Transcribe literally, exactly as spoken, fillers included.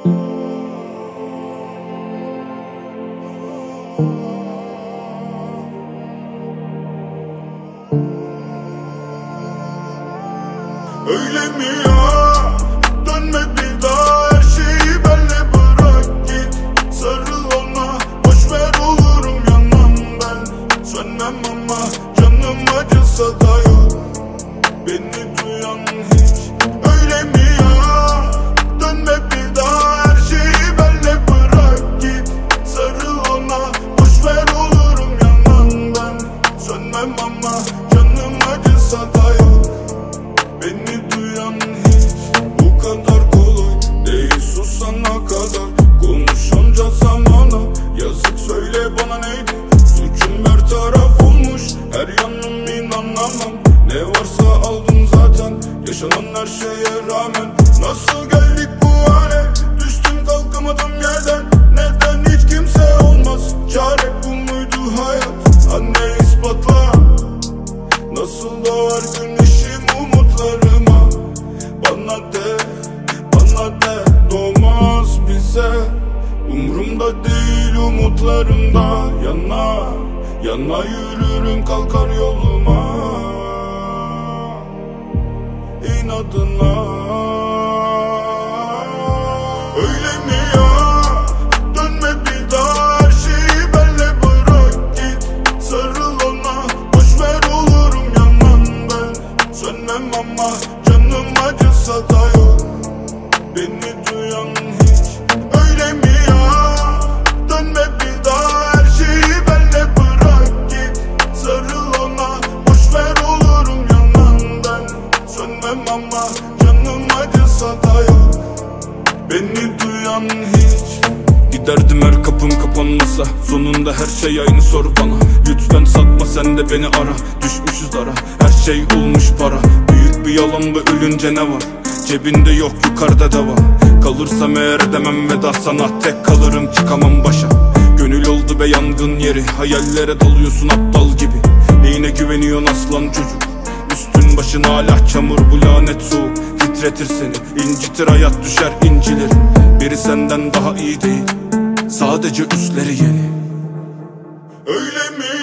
Öyle mi ya? Dönme bir daha, her şeyi benle bırak git. Sarıl ona, boşver olurum yanmam ben. Sönmem ama canım acısa da yok. Beni duyan hiç. Öyle mi ya? Dönme bir daha, her şeyi benle bırak git. Sarıl ona, boşver olurum yanmam ben. Sönmem ama canım acısa da yok. Beni duyan hiç. Bu kadar kolay değil, susana kadar. Konuşunca zamana yazık, söyle bana neydi? Suçum her taraf olmuş, her yanım inanamam. Ne varsa aldım zaten, yaşanan her şeye rağmen. Nasıl geldik bu hale? Düştüm kalkamadım yerden. Neden hiç kimse olmaz? Çare bu muydu hayat? Anne ispatla. Nasıl doğar güneşim umutlarıma? Bana de, bana de, doğmaz bize. Umrumda değil umutlarımda. Yana, yana yürürüm kalkar yoluma. İnadına. Öyle mi ya? Dönme bir daha, her şeyi benle bırak git. Sarıl ona, boşver olurum yanmam ben. Sönmem ama canım acısa da yok. Beni duyan hiç. Öyle mi ya? Dönme bir daha, her şeyi benle bırak git. Sarıl ona, boşver olurum yanmam ben. Sönmem ama canım acısa da yok. Beni duyan hiç. Giderdim her kapım kapanmasa, sonunda her şey aynı sor bana. Lütfen satma sen de beni ara, düşmüşüz ara. Her şey olmuş para, büyük bir yalan ve ölünce ne var? Cebinde yok, yukarıda da var. Kalırsam eğer edemem veda sana, tek kalırım çıkamam başa. Gönül oldu be yangın yeri, hayallere dalıyorsun aptal gibi. Neyine güveniyorsun aslan çocuk? Üstün başın hala çamur, bu lanet soğuk titretir seni. İncitir hayat, düşer incilir. Biri senden daha iyi değil, sadece üstleri yeni. Öyle mi